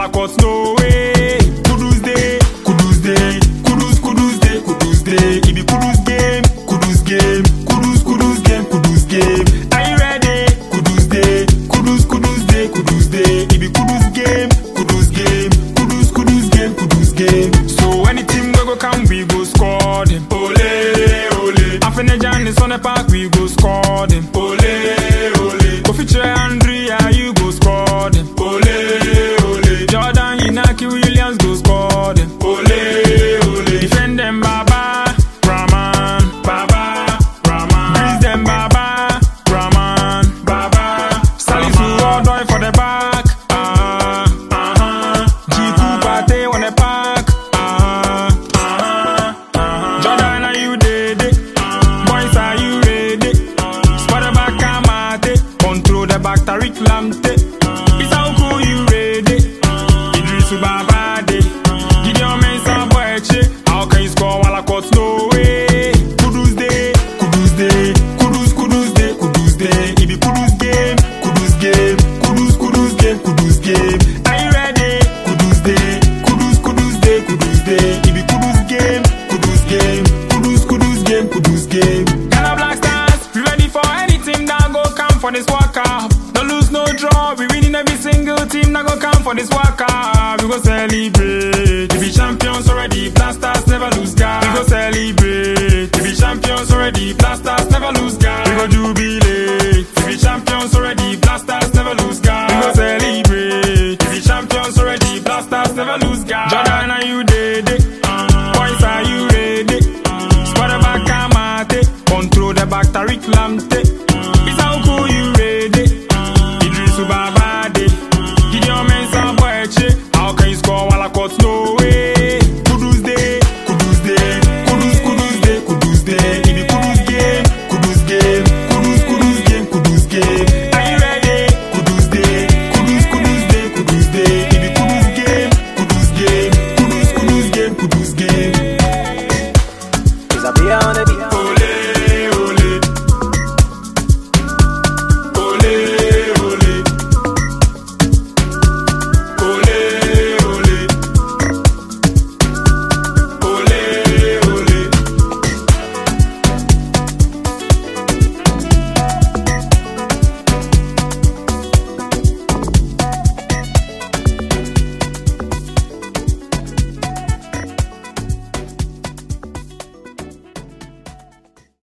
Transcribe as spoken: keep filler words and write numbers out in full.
cause no way. Kudus day, Kudus day, Kudus, Kudus day, Kudus day. It be Kudus game, Kudus game, Kudus, Kudus game, Kudus game. Are you ready? Kudus day, Kudus, Kudus day, Kudus day. It be Kudus game, Kudus game, Kudus, Kudus game, Kudus game. So anything we go come, we go score them. Ole, ole. Afenejan is on the park, we go score them. Ole, ole. Kofi Tre Andrea, you go score them. Ole, ole. Jordan Inaki Williams go score them. Ole, ole. Defend them, Baba, Rahman, Baba, Rahman. Grease them, Baba, Rahman, Baba. Salisu Odoy for the back. Ah, uh-huh. Jiku Pate on the park. Ah, uh-huh. Uh-huh. Jordan, are you ready? Boys, are you ready? Spot the back, Kamate. Control the back, Tariq Lamte. It's how cool you ready? Idrisu Babade. Gideon Mensah Boeche. How can you score while I cut no way? Kudus day, Kudus day, Kudus, Kudus day, Kudus day. It be Kudus game, Kudus game, Kudus, Kudus game, Kudus game. Are you ready? Kudus day, Kudus, Kudus day, Kudus day. It be Kudus game, Kudus game, Kudus, Kudus game, Kudus game. Ghana Black Stars, we ready for any team that go come for this World Cup. No lose, no draw. We winning every single team that go come for this World Cup. We go celebrate. We be champions already. Black Stars never lose guard. We go celebrate. We be champions already. Black Stars never lose guard. We go jubilate. We be champions already. Black Stars never lose guard. We go celebrate. We be champions already. Black Stars never lose.